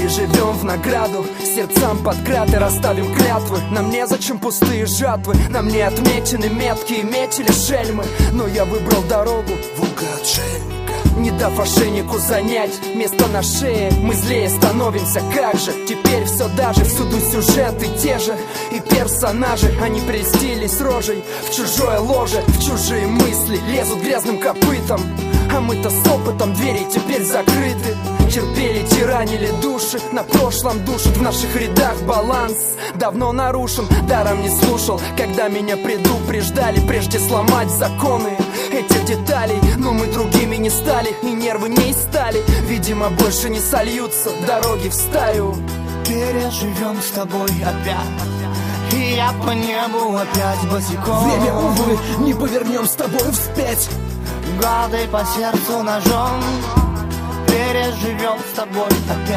живем в награду, сердцам под краты расставим клятвы. Нам незачем пустые жатвы, нам не отмечены меткие метили шельмы. Но я выбрал дорогу в отшельника, не дав ошейнику занять место на шее. Мы злее становимся, как же теперь все даже. Всюду сюжеты те же и персонажи. Они прельстились рожей в чужое ложе, в чужие мысли лезут грязным копытом. А мы-то с опытом, двери теперь закрыты. Терпели, тиранили души, на прошлом душат. В наших рядах баланс давно нарушен. Даром не слушал, когда меня предупреждали, прежде сломать законы этих деталей. Но мы другими не стали, и нервы не стали. Видимо, больше не сольются дороги в стаю. Переживем с тобой опять, и я по небу опять босиком. Время, увы, не повернем с тобой вспять. Годы по сердцу ножом. Переживем с тобой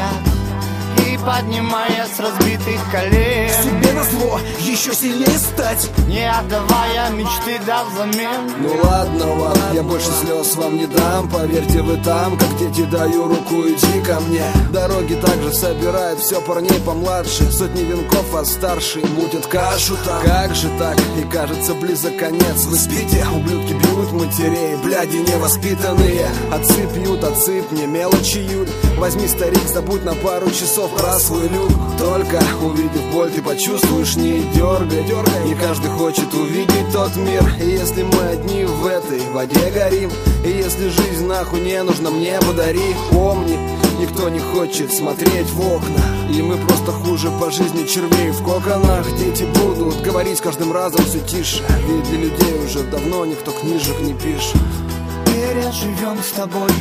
опять, и поднимая с разбитых колен. Себе назло еще сильнее стать, не отдавая мечты, дав взамен. Ну ладно, я больше слез вам не дам. Поверьте, вы там, как дети, даю руку, иди ко мне. Дороги также собирают все парней помладше. Сотни венков, а старшие мутят кашу так. Как же так? И кажется, близок конец. Вы спите, ублюдки бьют матерей, бляди невоспитанные. Отцы пьют, отсыпь мне мелочи, Юль. Возьми, старик, забудь на пару часов про свой люк. Только увидев боль, ты почувствуешь, не дергай. Не каждый хочет увидеть тот мир. И если мы одни в этой воде горим, и если жизнь нахуй не нужна, мне подари. Помни, никто не хочет смотреть в окна, и мы просто хуже по жизни червей в коконах. Дети будут говорить с каждым разом все тише, ведь для людей уже давно никто книжек не пишет. Переживем с тобой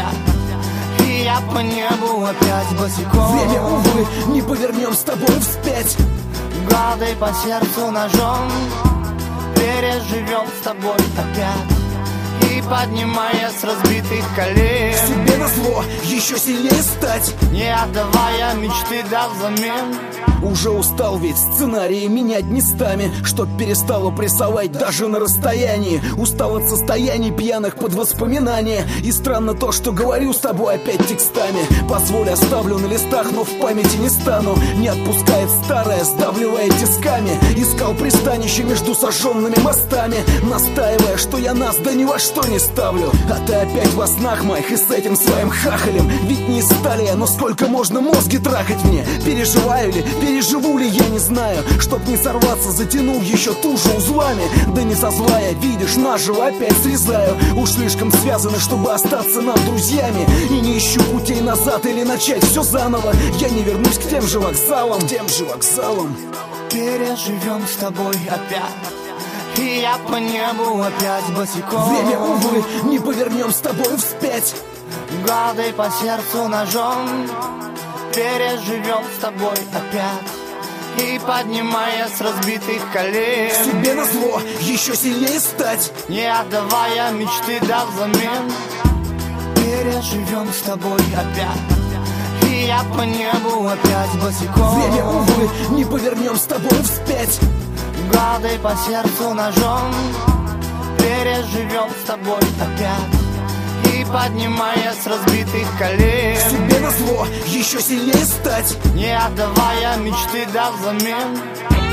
опять, и я по небу опять босиком. Время, увы, не повернем с тобой вспять. Годы по сердцу ножом. Переживем с тобой опять, и поднимая с разбитых колен. Себе назло еще сильнее стать, не отдавая мечты, дав взамен. Уже устал ведь сценарии менять местами, чтоб перестало прессовать даже на расстоянии. Устал от состояний пьяных под воспоминания. И странно то, что говорю с тобой опять текстами. Позволь, оставлю на листах, но в памяти не стану. Не отпускает старое, сдавливая тисками. Искал пристанище между сожженными мостами, настаивая, что я нас да ни во что не ставлю. А ты опять во снах моих и с этим своим хахалем. Ведь не стали, но сколько можно мозги трахать мне? Переживаю ли, переживу ли, я не знаю. Чтоб не сорваться, затянул еще туже узлами. Да не со зла я, видишь, наживо опять срезаю. Уж слишком связаны, чтобы остаться нам друзьями. И не ищу путей назад или начать все заново. Я не вернусь к тем же вокзалам, Переживем с тобой опять, и я по небу опять босиком. Время, увы, не повернем с тобой вспять. Годы по сердцу ножом. Переживем с тобой опять, и поднимая с разбитых колен. Себе назло еще сильнее стать, не отдавая мечты, дав взамен. Переживем с тобой опять, и я по небу опять босиком. Время, увы, не повернем с тобой вспять. Годы по сердцу ножом. Переживем с тобой опять, и поднимая с разбитых колен. Себе назло еще сильнее стать, не отдавая мечты, дав взамен.